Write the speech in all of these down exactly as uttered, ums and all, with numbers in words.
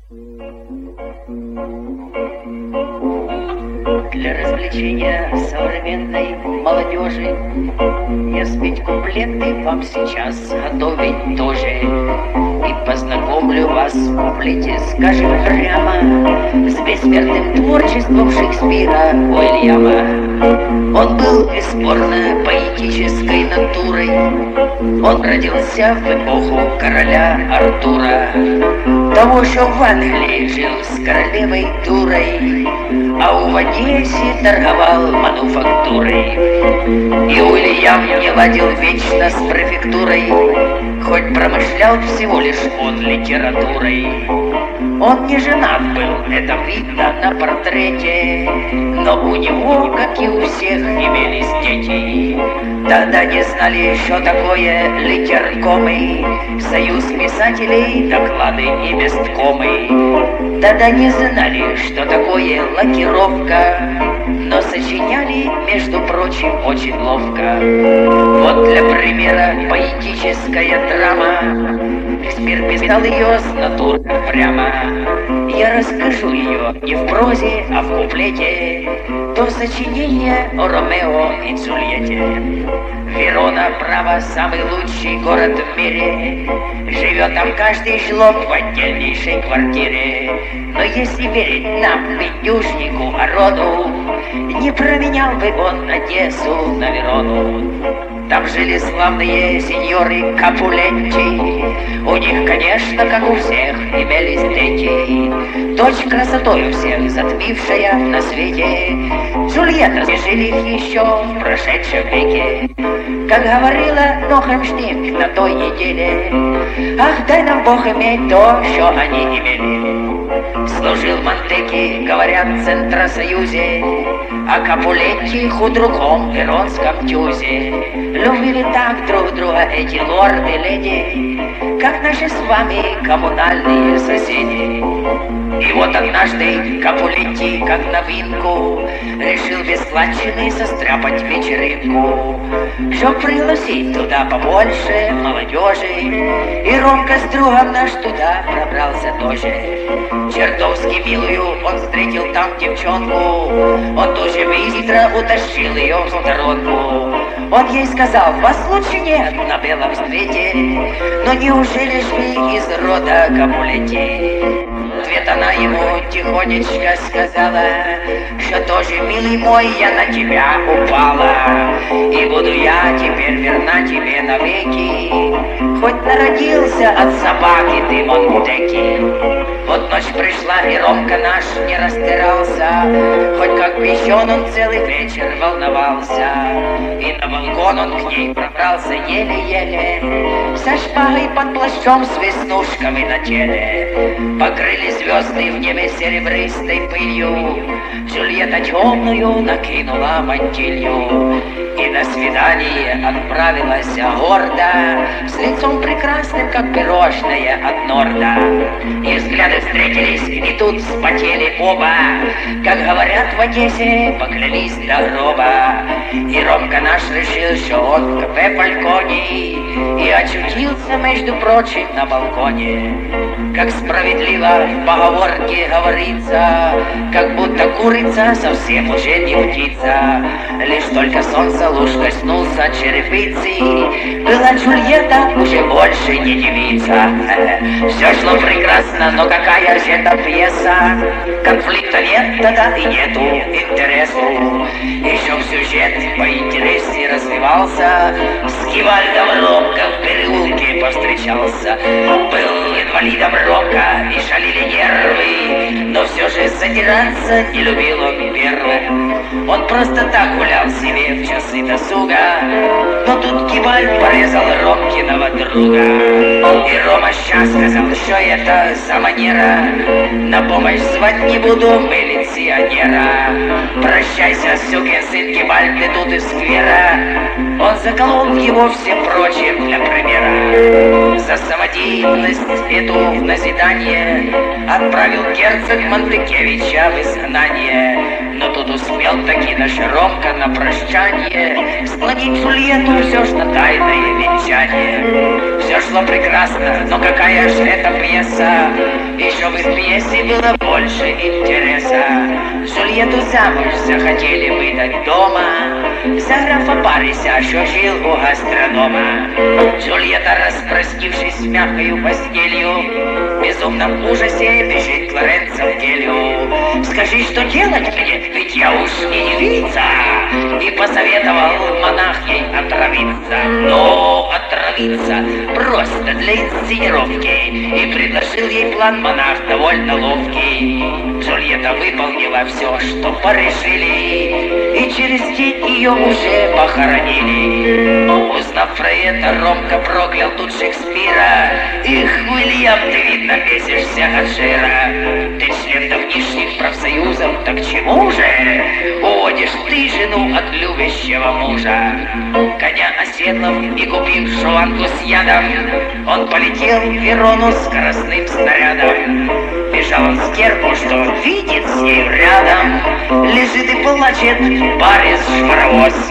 Для развлечения современной молодежи я спеть куплеты вам сейчас готовить тоже. И познакомлю вас в куплете, скажем прямо, с бессмертным творчеством Шекспира Уильяма. Он был бесспорно поэтической натурой. Он родился в эпоху короля Артура, того, что в Англии жил с королевой дурой, а в Одессе торговал мануфактурой. И Уильям не ладил вечно с префектурой, хоть промышлял всего лишь он литературой. Он не женат был, это видно на портрете, но у него, как и у всех, имелись дети. Тогда не знали, что такое литеркомы, союз писателей, доклады и месткомы. Тогда не знали, что такое лакировка, но сочиняли, между прочим, очень ловко. Вот для примера поэтическая драма. Шекспир писал ее с натуры прямо. Я расскажу ее не в прозе, а в куплете, то сочинение о Ромео и Джульетте. Верона, право, самый лучший город в мире. Живет там каждый жлоб в отдельнейшей квартире. Но если верить нам, бедюжнику Арону, не променял бы он Одессу на Верону. Там жили славные сеньоры Капулетти. У них, конечно, как у всех, имелись дети. Дочь красотою всех затмившая на свете. Джульетта жили еще в прошедшем веке. Как говорила Нохемштинг на той неделе: ах, дай нам Бог иметь то, что они имели. Служил Монтеки, говорят, в Центросоюзе, а Капулетти худруком в Веронском тюзе. Любили так друг друга эти лорды-леди, как наши с вами коммунальные соседи. И вот однажды Капулетти, как новинку, решил без складчины состряпать вечеринку, чтоб пригласить туда побольше молодежи. И Ромка с другом наш туда пробрался тоже. Чертовски милую он встретил там девчонку. Он тоже быстро утащил ее в сторонку. Он ей сказал: вас лучше нет на белом свете, но неужели ж вы из рода Капулетти? В ответ она ему тихонечко сказала, что тоже, милый мой, я на тебя упала, и буду я теперь верна тебе навеки, хоть народился от собаки ты Монтеки. Вот ночь пришла, и Ромка наш не растирался, хоть как пищен он целый вечер волновался. И на балкон он к ней пробрался еле-еле, со шпагой под плащом с веснушками на теле. Покрыли звезды в небе серебристой пылью, Джульетта темную накинула мантилью и на свидание отправилась гордо, с лицом прекрасным, как пирожное от Норда. И взгляды встретились, и тут вспотели оба, как говорят в Одессе, поклялись до гроба. И Ромка наш решил, что он в кафе Фалькони, и очутился, между прочим, на балконе. Как справедливо в поговорке говорится, как будто курица совсем уже не птица. Лишь только солнце луч коснулся черепицы, была Джульетта уже больше не девица. Все шло прекрасно, но какая же это пьеса? Конфликта нет тогда и нету интересу. Еще в сюжет поинтереснее развивался. С Гевальдом Ромка в переулке повстречался. Был инвалидом Ромка и шалили нервы, но все же задираться не любил он первым. Он просто так гулял себе в часы досуга, но тут Гевальд порезал Ромкиного друга. И Рома сейчас сказал, что это за манера, на помощь звать не буду милиционера. Прощайся, сукин сын Гевальд, ты тут из сквера. Он заколол его всем прочим для примера. За самодеятельность эту в назидание отправил герцог Монтекевича в изгнание. Но тут тут успел таки наш Ромка на прощание склонить Джульетту все ж на тайное венчание. Все шло прекрасно, но какая же это пьеса, еще в их пьесе было больше интереса. Джульетту замуж захотели выдать дома за графа Парися, что жил у гастронома. Джульетта, распростившись с мягкою постелью, в безумном ужасе бежит к Лоренцо в келью. Скажи, что делать мне, ведь я уж не девица. И посоветовал монах ей отравиться. Но отравиться просто для инсценировки. И предложил ей план монах довольно ловкий. Джульетта выполнила все, что порешили, и через день ее уже похоронили. Узнав про это, Ромка проклял тут Шекспира. Их, Уильям, ты, видно, бесишься от жира. Ты член давнишних профсоюзов, так чему же уводишь ты жену от любящего мужа? Коня оседлав и купив шуванку с ядом, он полетел в Верону скоростным снарядом. Бежал он с Керку, что видит с ней рядом лежит и плачет Борис Шмаровоз.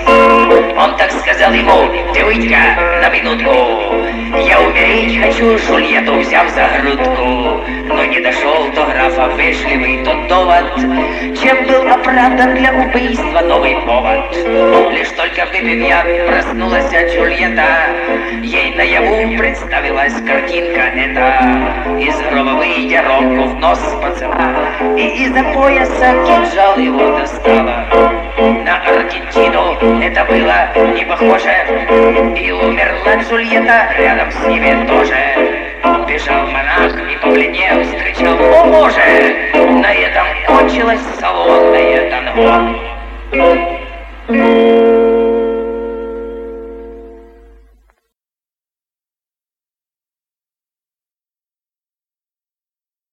Он так сказал ему: ты выйди-ка на минутку, я умереть хочу, Джульетту взяв за грудку. Но не дошел до графа вежливый тот довод, чем был оправдан для убийства новый повод. Лишь только выпив яд, проснулась Джульетта, ей наяву представилась картинка эта. Из гроба выйдя, Ромку в нос поцеловала и из-за пояса кинжал его достала. На Аргентину это было не похоже, и умерла Джульетта рядом с ними тоже. Бежал монах и побледнев, встречал: о боже, на этом кончилось салонное танго.